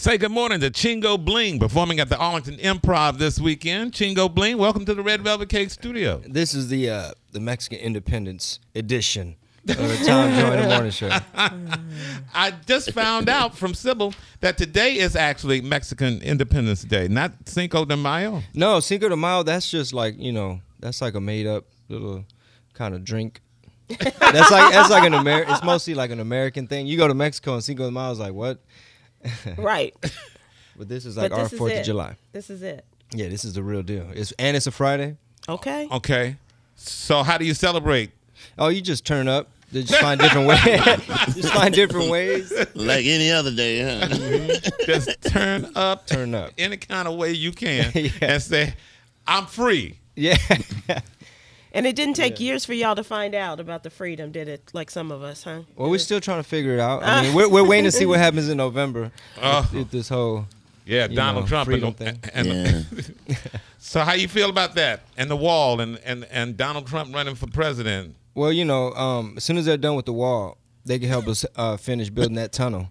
Say good morning to Chingo Bling, performing at the Arlington Improv this weekend. Chingo Bling, welcome to the Red Velvet Cake Studio. This is the Mexican Independence edition of the Tom Joy in the Morning Show. I just found out from Sybil that today is actually Mexican Independence Day, not Cinco de Mayo. No, Cinco de Mayo, that's just like, that's like a made-up little kind of drink. That's like an American. It's mostly like an American thing. You go to Mexico and Cinco de Mayo is like, what? Right. But this is like our 4th of July. This is it. Yeah, this is the real deal. It's a Friday. Okay. Okay. So how do you celebrate? Oh, you just turn up. Just find different ways. Just find different ways. Like any other day, huh? Just turn up. Turn up. Any kind of way you can Yeah. and say, I'm free. Yeah. And it didn't take years for y'all to find out about the freedom, did it? Like some of us, huh? Well, we're still trying to figure it out. I mean, we're waiting to see what happens in November with this whole Donald Trump freedom thing. So how you feel about that and the wall and Donald Trump running for president? Well, as soon as they're done with the wall, they can help us finish building that tunnel.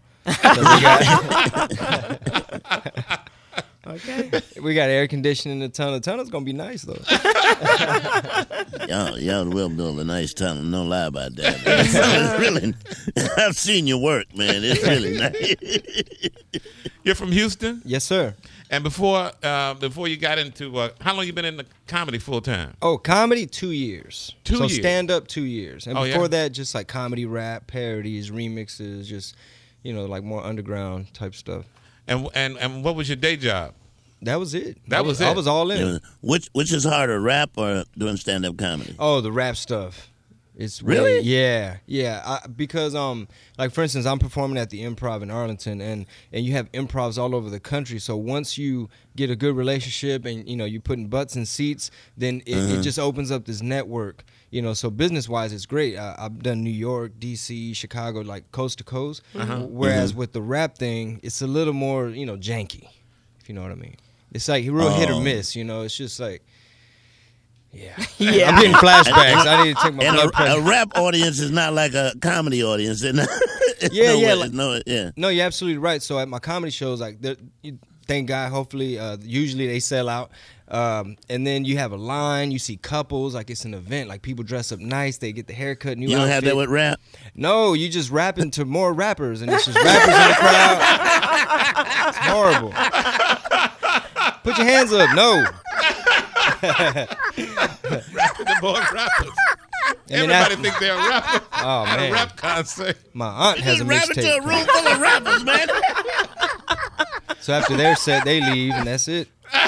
Okay. We got air conditioning in the tunnel. The tunnel's gonna be nice though. Y'all will build a nice tunnel. No lie about that. It's really, I've seen your work, man. It's really nice. You're from Houston? Yes, sir. And before you got into, how long you been in the comedy full time? Oh, comedy 2 years. 2 years. So stand up 2 years, and Oh, before yeah? that, just like comedy, rap, parodies, remixes, just like more underground type stuff. And what was your day job? That was it. That was it. I was all in. Which is harder, rap or doing stand-up comedy? Oh, the rap stuff. It's Really? Yeah. Because like for instance, I'm performing at the Improv in Arlington, and you have improvs all over the country. So once you get a good relationship and you're putting butts in seats, then it just opens up this network. So business wise, it's great. I've done New York, DC, Chicago, like coast to coast. Whereas with the rap thing, it's a little more janky, if you know what I mean. It's like real hit or miss. It's just like. Yeah. I'm getting flashbacks. I need to take my blood pressure. A rap audience is not like a comedy audience. No, you're absolutely right. So at my comedy shows, like, thank God, hopefully, usually they sell out. And then you have a line. You see couples, like it's an event. Like people dress up nice. They get the haircut, new You don't outfit. have that with rap? No, you just rapping to more rappers, and it's just rappers in the crowd. It's horrible. Put your hands up. No. Rapping the boy rappers. Everybody think they're a rapper at a rap concert. My aunt has a rapping to a mixtape. room full of rappers, man. So after their set, they leave, and that's it.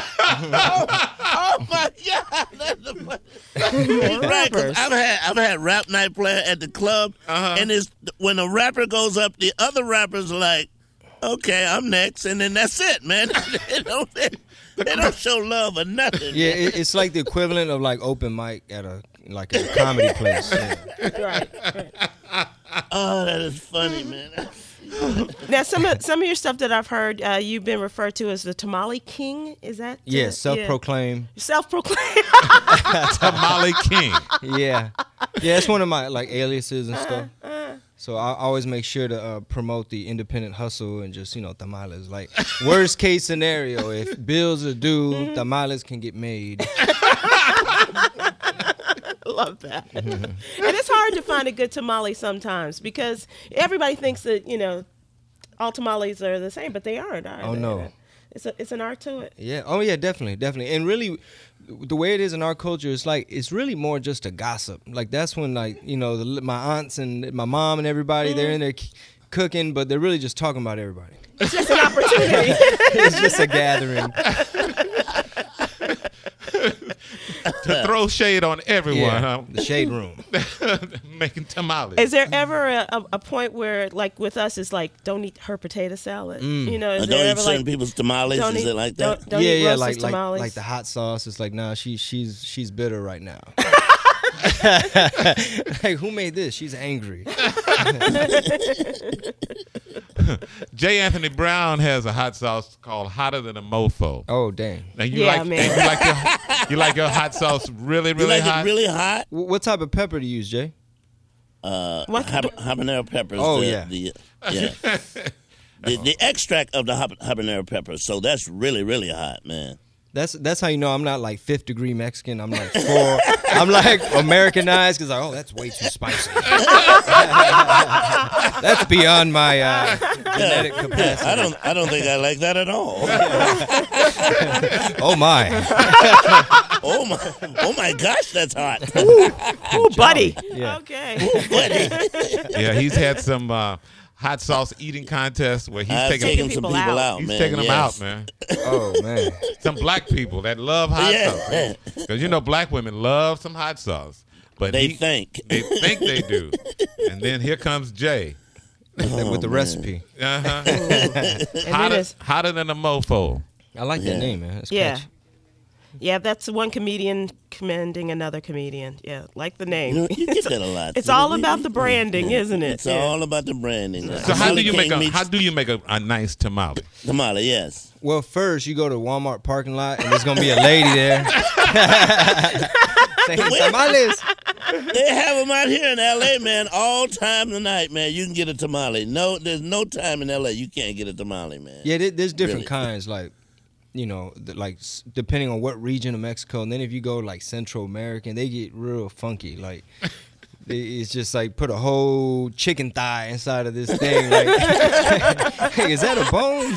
Oh my God, that's the funny. Right, 'cause I've had rap night player at the club, and it's when a rapper goes up, the other rappers are like, okay, I'm next, and then that's it, man. They don't show love or nothing. Yeah, it's like the equivalent of like open mic at a comedy place. Yeah. Right. Oh, that is funny, man. Now, some of your stuff that I've heard, you've been referred to as the Tamale King. Is that? Yeah, self-proclaimed. Self-proclaimed. Tamale King. Yeah, it's one of my like aliases and stuff. So I always make sure to promote the independent hustle and just tamales. Like worst case scenario, if bills are due, tamales can get made. Love that. And it's hard to find a good tamale sometimes because everybody thinks that all tamales are the same, but they aren't. Oh no, it's an art to it. Yeah. Oh yeah, definitely. And really, the way it is in our culture, it's really more just a gossip. Like that's when my aunts and my mom and everybody they're in there cooking, but they're really just talking about everybody. It's just an opportunity. It's just a gathering. To throw shade on everyone, huh? The shade room. Making tamales. Is there ever a point where, like with us, it's like, don't eat her potato salad? Is Don't there eat ever certain people's tamales. Is it like that? Don't eat roasted like tamales. like the hot sauce. It's like, nah, she's bitter right now. Like, who made this? She's angry. J. Anthony Brown has a hot sauce called Hotter Than a Mofo. Oh dang! Now you you like your hot sauce really, really You like hot? it really hot? What type of pepper do you use, Jay? Habanero peppers. Oh, yeah. the extract of the habanero pepper. So that's really, really hot, man. That's how you know I'm not like 5th degree Mexican. I'm like 4. I'm like Americanized because that's way too spicy. That's beyond my genetic capacity. I don't think I like that at all. Oh my. Oh my gosh, that's hot. Ooh, buddy. Yeah. Okay. Yeah, he's had some hot sauce eating contests where he's taking some people out, He's man. taking them out, man. Oh man. Some black people that love hot sauce. Because you know black women love some hot sauce. But They think they do. And then here comes Jay. With the recipe. Hotter than a mofo. I like that name, man. That's Yeah. catchy. Yeah, that's one comedian commending another comedian. Yeah, like the name. you get that a lot. It's all about the branding, isn't it? It's all about the branding. So how do you make a nice tamale? Tamale? Yes. Well, first you go to Walmart parking lot and there's gonna be a lady there. Saying tamales. They have them out here in L.A., man, all time of the night, man. You can get a tamale. No, there's no time in L.A. you can't get a tamale, man. Yeah, there's different Really. kinds, like, you know, like depending on what region of Mexico. And then if you go like Central American, they get real funky. Like, it's just like put a whole chicken thigh inside of this thing. Like, hey, is that a bone?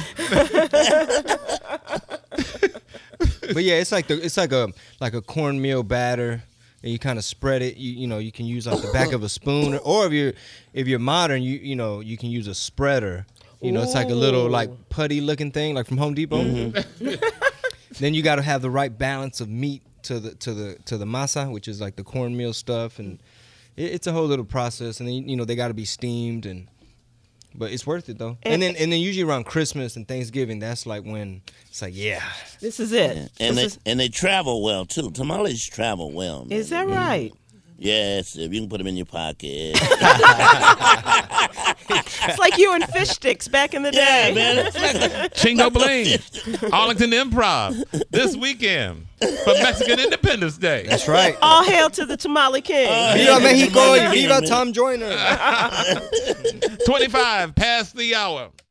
But yeah, it's like a cornmeal batter. And you kind of spread it. You know you can use like the back of a spoon, or if you're modern, you can use a spreader. You know, it's like a little like putty looking thing, like from Home Depot. Mm-hmm. Then you got to have the right balance of meat to the masa, which is like the cornmeal stuff, and it's a whole little process. And then they got to be steamed, but it's worth it though. And then usually around Christmas and Thanksgiving, that's like when it's like, yeah, this is it. Yeah. And they travel well too. Tamales travel well, man. Is that right? Yes, if you can put them in your pocket. It's like you and fish sticks back in the day. Yeah, man. Chingo Bling, Arlington Improv this weekend for Mexican Independence Day. that's right. All hail to the Tamale King. Viva Mexico y viva man. Tom Joyner. 25 past the hour.